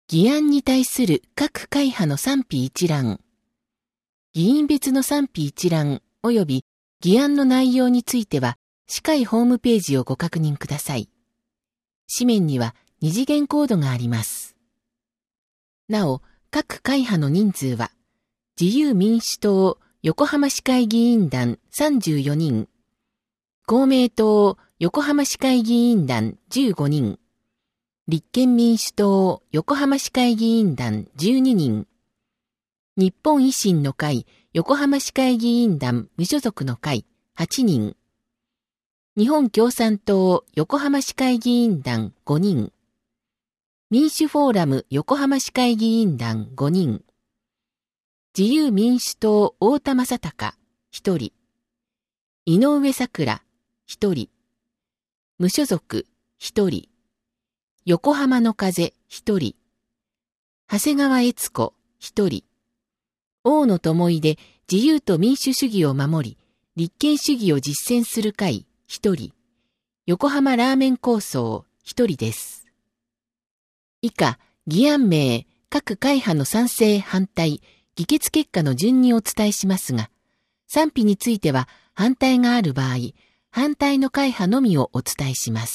議案に対する各会派の賛否一覧。議員別の賛否一覧及び議案の内容については、司会ホームページをご確認ください。紙面には二次元コードがあります。なお、各会派の人数は、自由民主党横浜市会議員団34人、公明党横浜市会議員団15人、立憲民主党横浜市会議員団12人、日本維新の会横浜市会議員団無所属の会8人、日本共産党横浜市会議員団5人、民主フォーラム横浜市会議員団5人、自由民主党太田正孝1人、井上咲楽1人、無所属1人、横浜の風1人、長谷川悦子1人、大野智出で自由と民主主義を守り、立憲主義を実践する会1人、横浜ラーメン構想1人です。以下、議案名、各会派の賛成反対、議決結果の順にお伝えしますが、賛否については反対がある場合、反対の会派のみをお伝えします。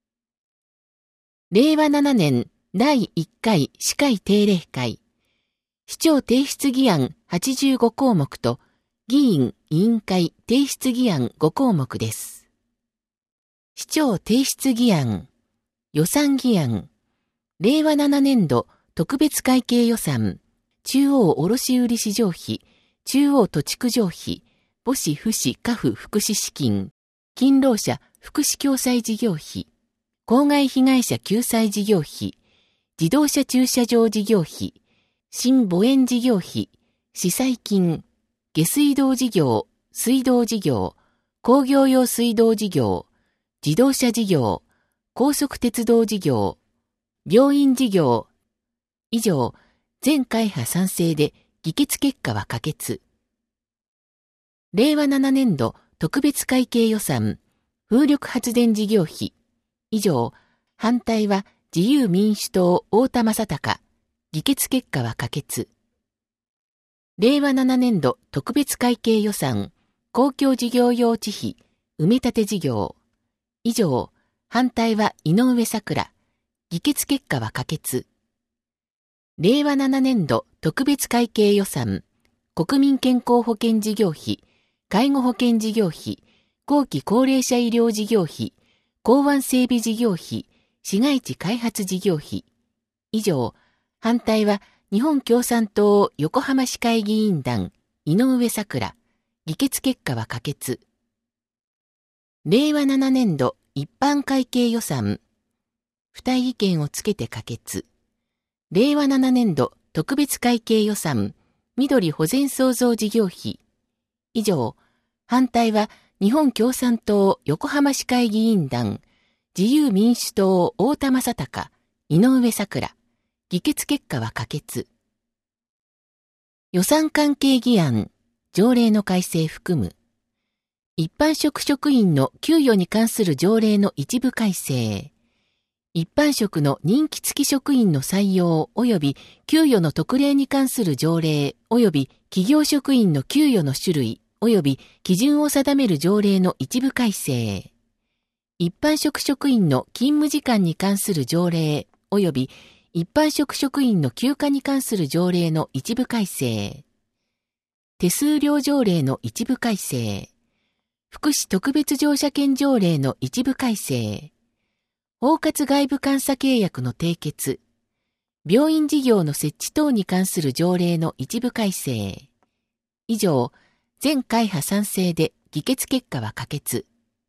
令和7年第1回市会定例会、市長提出議案85項目と議員委員会提出議案5項目です。市長提出議案、予算議案、令和7年度特別会計予算、中央卸売市場費、中央土地区上費、母子父子家父福祉資金、勤労者福祉共済事業費、公害被害者救済事業費、自動車駐車場事業費、新母園事業費、司祭金、下水道事業、水道事業、工業用水道事業、自動車事業、高速鉄道事業、病院事業。以上、全会派賛成で議決結果は可決。令和7年度特別会計予算、風力発電事業費。以上、反対は自由民主党太田正孝。議決結果は可決。令和7年度特別会計予算、公共事業用地費、埋め立て事業。以上、反対は井上咲楽。議決結果は可決。令和7年度特別会計予算、国民健康保険事業費、介護保険事業費、後期高齢者医療事業費、港湾整備事業費、市街地開発事業費。以上、反対は日本共産党横浜市会議員団井上咲楽。議決結果は可決。令和7年度一般会計予算。付帯意見をつけて可決。令和7年度特別会計予算。緑保全創造事業費。以上、反対は日本共産党横浜市会議員団自由民主党太田正孝。井上咲楽。議決結果は可決。予算関係議案、条例の改正含む。一般職職員の給与に関する条例の一部改正。一般職の任期付き職員の採用及び給与の特例に関する条例及び企業職員の給与の種類及び基準を定める条例の一部改正。一般職職員の勤務時間に関する条例及び一般職職員の休暇に関する条例の一部改正。手数料条例の一部改正。福祉特別乗車券条例の一部改正。包括外部監査契約の締結。病院事業の設置等に関する条例の一部改正。以上、全会派賛成で議決結果は可決。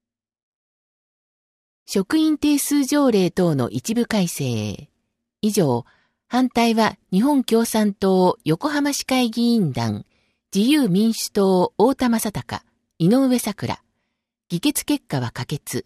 職員定数条例等の一部改正。以上、反対は日本共産党横浜市会議員団自由民主党太田正孝。井上咲楽。議決結果は可決。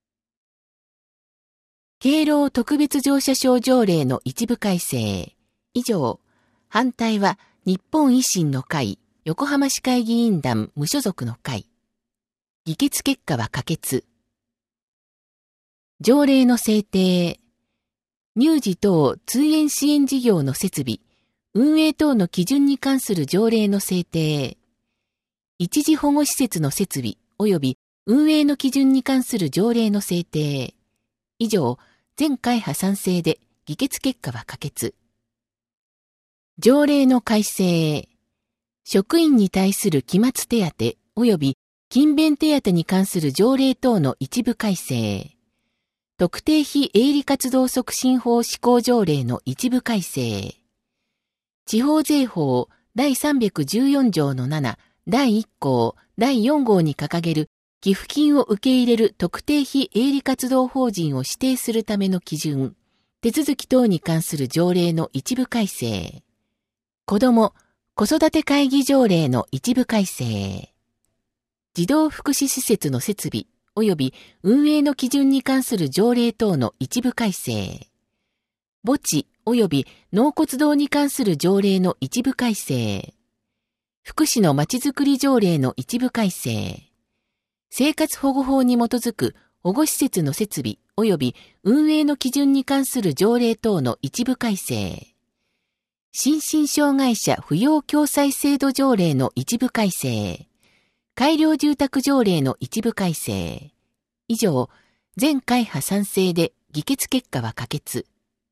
敬老特別乗車証条例の一部改正。以上、反対は日本維新の会横浜市会議員団無所属の会。議決結果は可決。条例の制定。 乳児等通園支援事業の設備、運営等の基準に関する条例の制定、一時保護施設の設備及び運営の基準に関する条例の制定。以上、全会派賛成で議決結果は可決。条例の改正。職員に対する期末手当及び勤勉手当に関する条例等の一部改正。特定非営利活動促進法施行条例の一部改正。地方税法第314条の7、第1項、第4号に掲げる寄付金を受け入れる特定非営利活動法人を指定するための基準、手続き等に関する条例の一部改正。子ども・子育て会議条例の一部改正。児童福祉施設の設備及び運営の基準に関する条例等の一部改正。墓地及び納骨堂に関する条例の一部改正。福祉のまちづくり条例の一部改正。生活保護法に基づく保護施設の設備及び運営の基準に関する条例等の一部改正。心身障害者扶養共済制度条例の一部改正。改良住宅条例の一部改正。以上、全会派賛成で議決結果は可決。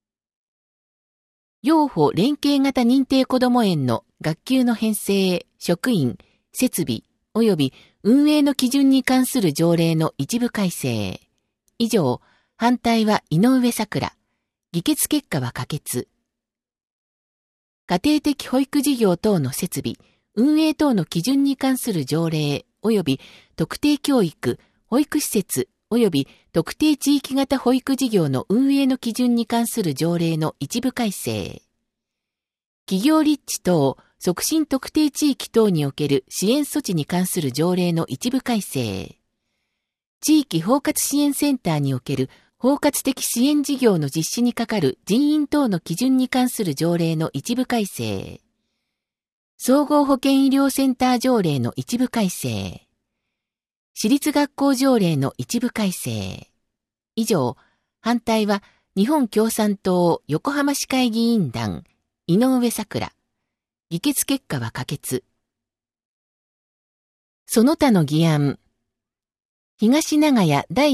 幼保連携型認定こども園の学級の編成、職員、設備及び運営の基準に関する条例の一部改正。以上、反対は井上咲楽。議決結果は可決。家庭的保育事業等の設備、運営等の基準に関する条例及び特定教育、保育施設及び特定地域型保育事業の運営の基準に関する条例の一部改正。企業立地等促進特定地域等における支援措置に関する条例の一部改正。地域包括支援センターにおける包括的支援事業の実施にかかる人員等の基準に関する条例の一部改正。総合保健医療センター条例の一部改正。私立学校条例の一部改正。以上、反対は日本共産党横浜市会議員団井上咲楽。議決結果は可決。その他の議案。東長屋第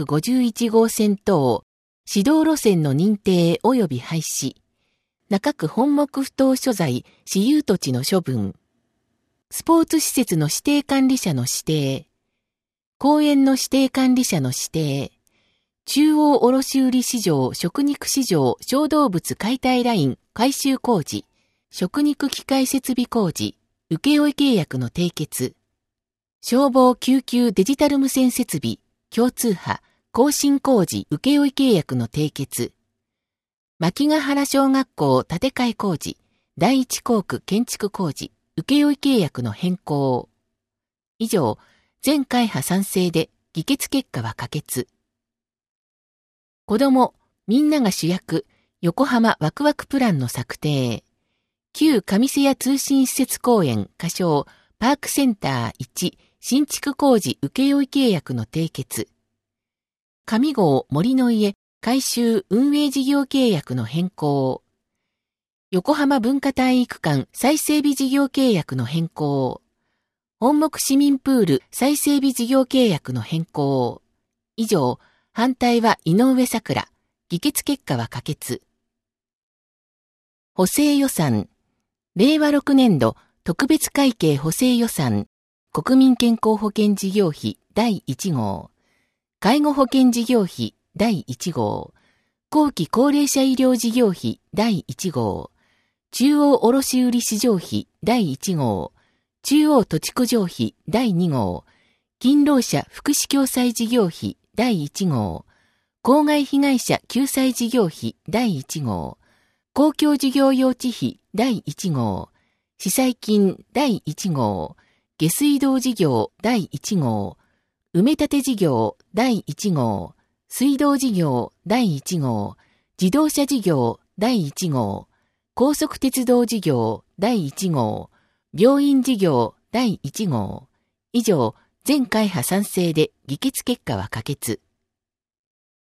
751号線等指導路線の認定及び廃止。中区本木不当所在私有土地の処分。スポーツ施設の指定管理者の指定。公園の指定管理者の指定。中央卸売市場食肉市場小動物解体ライン改修工事。食肉機械設備工事。請負契約の締結。消防救急デジタル無線設備、共通波、更新工事請負契約の締結。牧ヶ原小学校建て替え工事、第一校区建築工事、請負契約の変更。以上、全会派賛成で議決結果は可決。子ども、みんなが主役、横浜ワクワクプランの策定。旧上瀬谷通信施設公園、仮称、パークセンター1、新築工事請負契約の締結。上郷森の家改修運営事業契約の変更。横浜文化体育館再整備事業契約の変更。本木市民プール再整備事業契約の変更。以上、反対は井上咲楽。議決結果は可決。補正予算。令和6年度特別会計補正予算。国民健康保険事業費第1号。介護保険事業費第1号。後期高齢者医療事業費第1号。中央卸売市場費第1号。中央土地区場費第2号。勤労者福祉共済事業費第1号。公害被害者救済事業費第1号。公共事業用地費第1号。司祭金第1号。下水道事業第1号。埋め立て事業第1号。水道事業第1号。自動車事業第1号。高速鉄道事業第1号。病院事業第1号。以上、全会派賛成で議決結果は可決。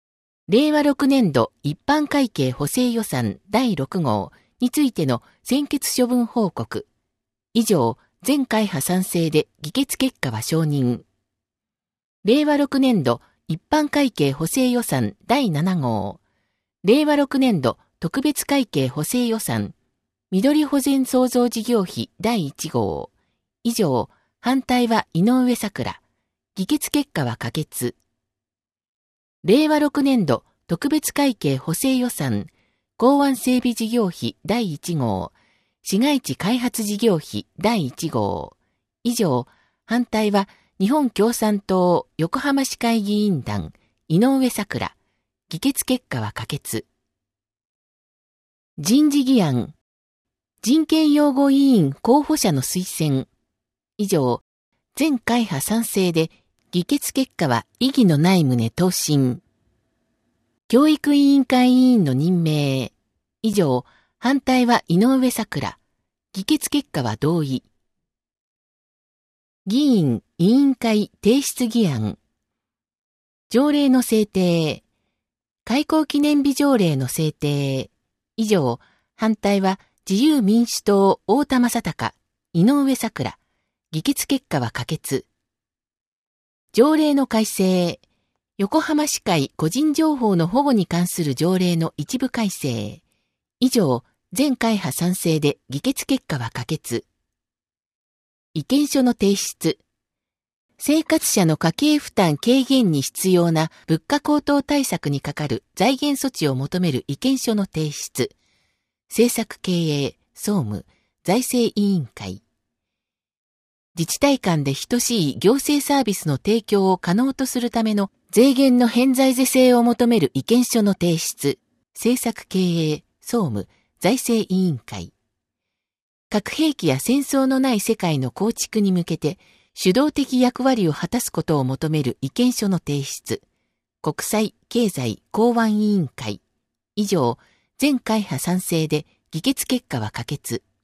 令和6年度一般会計補正予算第6号についての専決処分報告。以上、全会派賛成で議決結果は承認。令和6年度一般会計補正予算第7号。令和6年度特別会計補正予算。緑保全創造事業費第1号。以上、反対は井上咲楽。議決結果は可決。令和6年度特別会計補正予算。港湾整備事業費第1号。市街地開発事業費第1号。以上、反対は日本共産党横浜市会議員団井上咲楽。議決結果は可決。人事議案。人権擁護委員候補者の推薦。以上、全会派賛成で議決結果は異議のない旨答申。教育委員会委員の任命。以上、反対は井上咲楽。議決結果は同意。議員委員会提出議案。条例の制定。開港記念日条例の制定。以上、反対は自由民主党太田正孝、井上咲楽。議決結果は可決。条例の改正。横浜市会個人情報の保護に関する条例の一部改正。以上、全会派賛成で議決結果は可決。意見書の提出。生活者の家計負担軽減に必要な物価高騰対策に係る財源措置を求める意見書の提出。政策経営、総務、財政委員会。自治体間で等しい行政サービスの提供を可能とするための税源の偏在是正を求める意見書の提出。政策経営、総務、財政委員会。核兵器や戦争のない世界の構築に向けて主導的役割を果たすことを求める意見書の提出。国際経済港湾委員会。以上、全会派賛成で議決結果は可決。